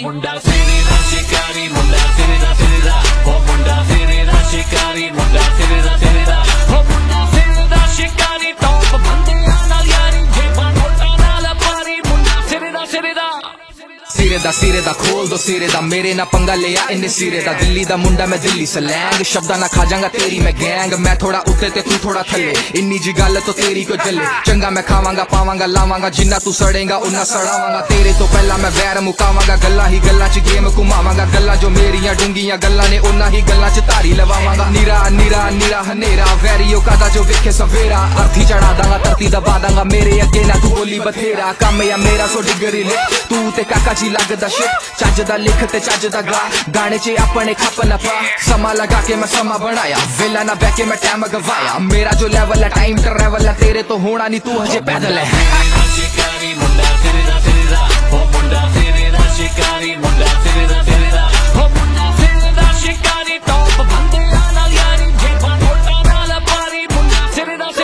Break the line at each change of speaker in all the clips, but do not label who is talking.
ਮੁੰਡਾ ਸਿਰੇ ਦਾ ਸ਼ਿਕਾਰੀ, ਮੁੰਡਾ ਸਿਰੇ ਦਾ ਹੋ ਮੁੰਡਾ ਸਿਰੇ ਦਾ ਸ਼ਿਕਾਰੀ, ਮੁੰਡਾ ਸਿਰੇ ਦਾ ਹੋ ਮੁੰਡਾ ਸਿਰੇ ਦਾ ਸ਼ਿਕਾਰੀ। ਟੌਪ ਬੰਦਿਆਂ ਨਾਲ ਯਾਰੀ, ਜੇਬਾਂ ਨੋਟਾਂ ਨਾਲ ਭਾਰੀ, ਮੁੰਡਾ ਸਿਰੇ ਦਾ
सिरे दा खोल दो सिरे दा, मेरे ना पंगा लिया इन्ने सिरे दा। दिल्ली दा मुंडा मैं दिल्ली सलैंग, शब्दा ना खा जांगा तेरी मैं गैंग। मैं थोड़ा उत्ते ते तू थोड़ा थल्ले, इन्नी जी गल तो तेरी को जले। चंगा मैं खावांगा पावांगा लावांगा, जिन्ना तू सड़ेगा उन्ना सड़ावांगा। तेरे तो पहला मैं वैर मुकावांगा, गल्लां ही गल्लां च गेम घुमावांगा। गल्लां जो मेरियां डूंगियां गल्लां ने, उन्ना ही गल्लां च धारी लवावांगा। नीरा नीरा नीरा हनेरा वैरियो कादा जो वेखे सवेरा। अर्थी चढ़ा दांगा धरती दबा दांगा, मेरे अगे ना तू बोली बथेरा। कम या मेरा सो डिगरी ले, तू ते काका जी लगदा शिट। चज दा लिख ते चज दा गा, गाने च अपने खप न पा। समा लगा के मैं समा बनाया, वेला ना बह के मैं टाइम गवाया। मेरा जो लेवल है टाइम ट्रैवल है, तेरे तो होना नहीं तू हजे पैदल है।
शिकारी मुंडा सिरे दा हो मुंडा सिरे दा शिकारी, मुंडा सिरे दा हो मुंडा सिरे दा शिकारी। टॉप बंदियां नाल यारी, जेबां नोटां नाल भारी, मुंडा सिरे दा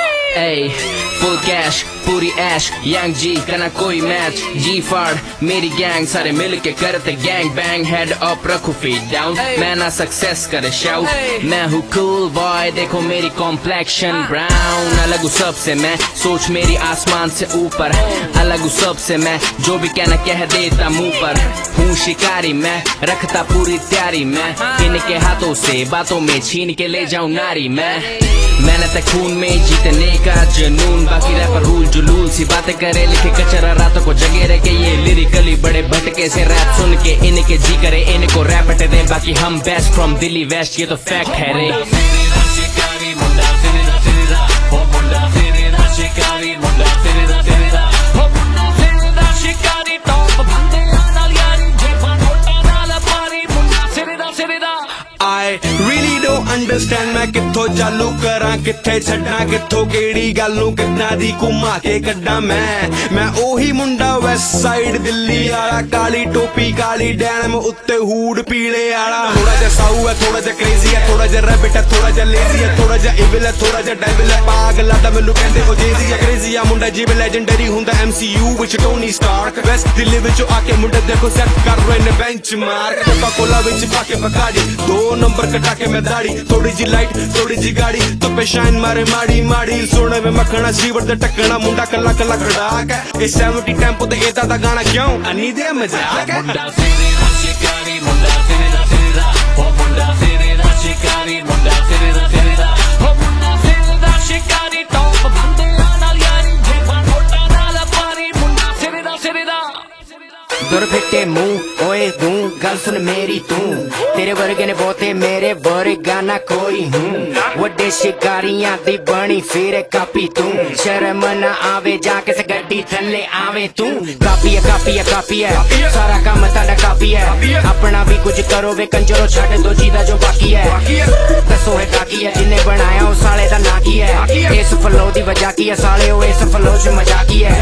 Ey, full cash, पूरी ऐश, यंग जी करना कोई मैच। जी फाड़ मेरी गैंग, सारे मिल के करते गैंग बैंग। हेड अप रखो फीट डाउन, मैं ना सक्सेस करे शाउट। मैं हूँ कूल बॉय, देखो मेरी कॉम्प्लेक्शन ब्राउन। अलग हूँ सबसे मैं, सोच मेरी आसमान से ऊपर। अलग हूँ सबसे मैं, जो भी कहना कह देता मुंह पर। हूँ शिकारी मैं, रखता पूरी तैयारी मैं। इनके हाथों से बातों में छीन के ले जाऊं नारी मैं। मेहनत है खून में, जीतने का जुनून। बाकी रैपर रूल जुलूल सी बातें करे, लिखे कचरा रातों को जगे रह के। ये लिरिकली बड़े भटके से रैप सुन के इनके जी करे इनको रैपट दे। बाकी हम बेस्ट फ्रॉम दिल्ली वेस्ट, ये तो फैक्ट है रे।
शिकारी मुंडा सिरे दा हो मुंडा सिरे दा शिकारी, मुंडा सिरे दा हो मुंडा सिरे दा शिकारी। टॉप बंदियां नाल यारी, जेबां नोटां नाल भारी, मुंडा सिरे दा।
I really don't understand, मैं कित्थों चालू करा कित्थे छड्डा, कित्थों केड़ी गल नूं कित्तां दी घुमा के कड्डां। मैं ओही मुंडा वेस्ट साइड दिल्ली आला। काली टोपी काली डैनम उत्ते हूड पीले आला। थोड़ा जा साऊ है, थोड़ा जा क्रेजी है, थोड़ा जा रैबिट है, थोड़ा जा लेजी है, थोड़ा जा इविल है, थोड़ा जा डेविल है। पागल आदा मैनू कहंदे ओ जेजी है। क्रेजी आ मुंडा जिवें लेजेंडरी हुंदा MCU विच टोनी स्टार्क। वेस्ट दिल्ली विच आके मुंडे देखो सेट कर रहे ने बेंचमार्क। कोका कोला विच पाके बकाजी, 2 नंबर कटा के मैं दाढ़ी। थोड़ी जी लाइट थोड़ी जी गाड़ी, तो पे शाइन मारे माड़ी माड़ी। सोने में मखना सीवर दे टक्कना, मुंडा कला कला खड़ाक है। इस 70 टेंपो ते एदा दा गाना क्यों अन्नी दे मजाक है।
मुंडा सिरे दा शिकारी, मुंडा सिरे दा हो मुंडा सिरे दा शिकारी, मुंडा सिरे दा हो मुंडा सिरे दा शिकारी। टॉप बंदियां नाल यारी, जेबां नोटां नाल भारी, मुंडा सिरे दा।
दुर फिटे मुंह ओए दूं, गल सुन मेरी तू। तेरे वर्गे ने बहुते, मेरे वर्गा ना कोई हूँ। वड्डे शिकारियां दी बनी फिर कापी तू। शर्म ना आवे जाके से गड्डी थल्ले आवे तू। कापी है सारा काम ताड़ा कापी है। अपना भी कुछ करो वे कंजरो, छड़ दो जीदा जो बाकी है। दसो है टाकी है, जिन्हें बनाया उस साले दा नाकी है। इस फलो दी वजह की है साले, ओ इस फलो च मजाकी है।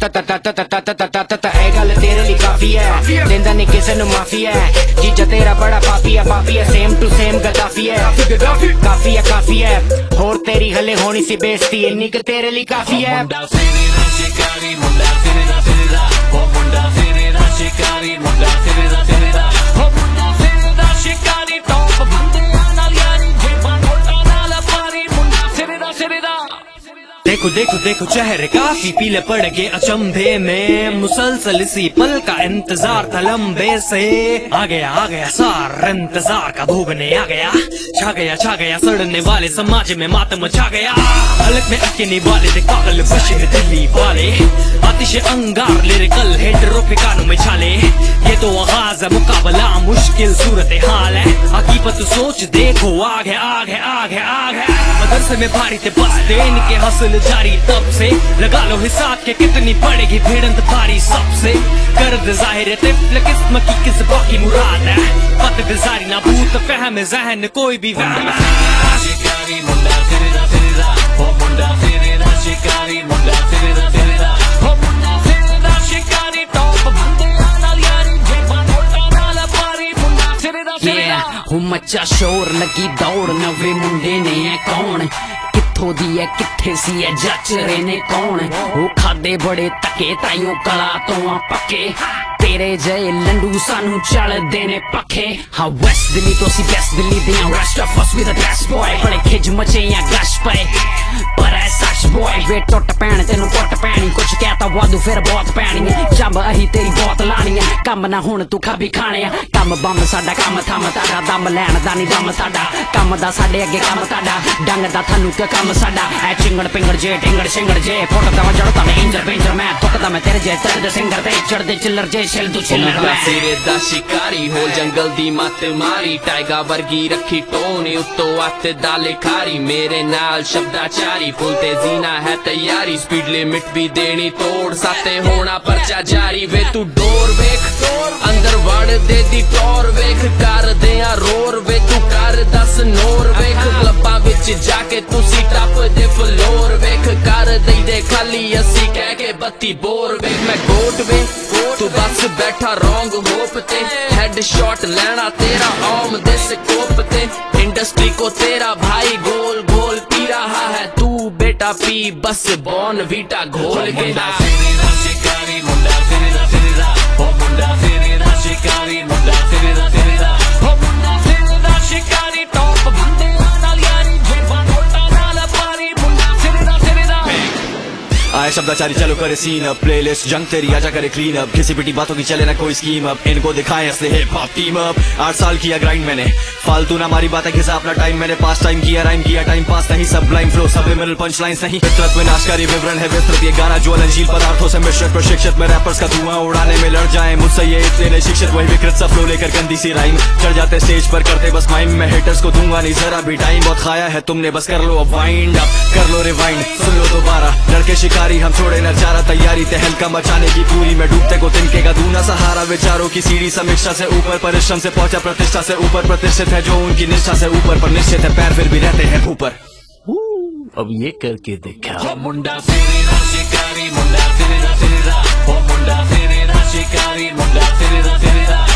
ए गल तेरे लिए काफी है, देंदा नहीं किसे नु माफी है। जीजा तेरा बड़ा पापी है, सेम टू सेम गद्दाफी है। काफी है होर तेरी हले होनी सी बेइज्जती, इन्नी के तेरे लिए काफी है।
मुंडा सिरे दा शिकारी, मुंडा सिरे दा हो मुंडा सिरे दा शिकारी, मुंडा सिरे दा हो मुंडा सिरे दा शिकारी। टॉप बंदियां नाल यारी, जेबां नोटां नाल भारी, मुंडा सिरे दा।
देखो देखो देखो चेहरे काफी पीले पड़ गए अचंभे में। मुसलसल इसी पल का इंतजार था लंबे से। आ गया सार इंतजार का भोगने आ गया। छा गया सड़ने वाले समाज में मातम छा गया। हलक में अकेले वाले थे पागल बशे दिल्ली वाले। आतिश अंगार लिरिकल हेडरों पे कानों में छाले। ये तो आगाज है मुकाबला, मुश्किल सूरत हाल है। हकीकत सोच देखो आगे मदरसे में भारी थे बस्ते, इनके हसल जारी तब से। लगा लो हिसाब के कितनी पड़ेगी भिड़ंत भारी सबसे। कर्द जाहिर है तिफ्ल किस्म की किस बाकी मुराद है। पत गुजारी ना भूत फहम जहन कोई भी वहम है।
शिकारी मुंडा सिरे दा हो मुंडा सिरे दा शिकारी, मुंडा सिरे दा हो मुंडा सिरे दा शिकारी। टॉप बंदियां नाल यारी, जेबां नोटां नाल भारी, मुंडा सिरे दा।
हूँ मचा शोर लगी दौड़, नवे मुंडे ने है कौन, कित्थों दी है कित्थे सी है जच रहे ने कौन। वो खादे बड़े तके ताइयों कला तो पक्के।
तेरे जय लंडू सानू चल देने पखे हाँ वेस्ट दिल्ली तो सी बेस्ट दिल्ली दियां rest of us with the best boy बड़े खिज मचे या गश पे पर ऐ सच बॉय वे टुट पैण तेनू टुट पैणी कुछ कहता वादू फिर बहुत पैणी है जंब अही तेरी बहुत लानी है कम ना हुण तू खाबी खाने आ कम बम साडा कम थम ताड़ा दम लैण दा नी दम साडा कम दा साडे अगे कम ताड़ा डंग दा थानू के कम साडा ऐ चिंगड़ पिंगड़ जे टिंगड़ शिंगड़ जे फोट दा जड़ता मैं इंजर पेंजर मैं थुकदा मैं तेरे जे चढ़दे सिंगर ते चढ़दे चिल्लर जे छिल तू चिल्लर मैं
सिरे दा शिकारी हो जंगल दी मत मारी टाइगा वर्गी रखी टोनी उत्तो अत दाले खारी मेरे नाल शब्दाचारी फुल ते जीना है तैयारी स्पीड लिमिट भी देनी तोड़ साते होना पर्चा जारी वे तू डोर वेख अंदर वड़ दे दी टोर वेख कर दे रोर वे तू कर दस नोर वेख क्लब्बा विच जाके तुसी टप दे फ्लोर वेख कर दे खाली अस्सी कह के बत्ती बोर वेख मैं गोट वे तू बस बैठा रॉन्ग होप ते हेड शॉट लेना तेरा आम दे स्कोप ते इंडस्ट्री को तेरा भाई गोल गोल पी रहा है तू बेटा पी बस बॉर्न वीटा घोल के शिकारी मुंडा फिरेदा फिरेदा ओ मुंडा फिरेदा शिकारी मुंडा फिरेदा फिरेदा ओ मुंडा फिरेदा शिकारी टॉप बंदे नाल यारी जेबा नोटा नाल पारी मुंडा फिरेदा फिरेदा
आए शब्दाचारी चलो करे सीन अप प्लेलिस्ट जंग तेरी आजा करे क्लीन अप किसी पिटी बातों की चले ना कोई स्कीम अप इनको दिखाए असली हिप हॉप टीम अप 8 साल किया ग्राइंड मैंने फालतू ना मारी बातें घिसा अपना टाइम मैंने पास टाइम किया राइम किया टाइम पास नहीं सब blind flow subliminal punch lines नहीं फितरत में नाशकारी विवरण है विस्तृत ये गाना ज्वलनशील पदार्थों से मिश्रित प्रशिक्षित में रैपर्स का धुआं उड़ाने में लड़ जाए मुझसे ये इतने शिक्षित वही विकृत सा फ्लो लेकर गंदी सी राइम चढ़ जाते स्टेज पर करते बस माइम में हेटर्स को दूंगा नहीं जरा भी टाइम बहुत खाया है तुमने बस कर लो अब वाइंड अप कर लो रिवाइंड सुन लो दोबारा लड़के शिकारी हम छोड़े न चारा तैयारी तहलका मचाने की पूरी में डूबते को तिनके का दूना सहारा विचारों की सीढ़ी समीक्षा से ऊपर परिश्रम से पहुंचा प्रतिष्ठा से ऊपर प्रतिष्ठित है जो उनकी निष्ठा से ऊपर पर निश्चित है पैर फिर भी रहते हैं ऊपर
अब ये करके देखा मुंडा फिरेदा शिकारी मुंडा फिरेदा फिरेदा ओ मुंडा फिरेदा शिकारी मुंडा फिरेदा फिरेदा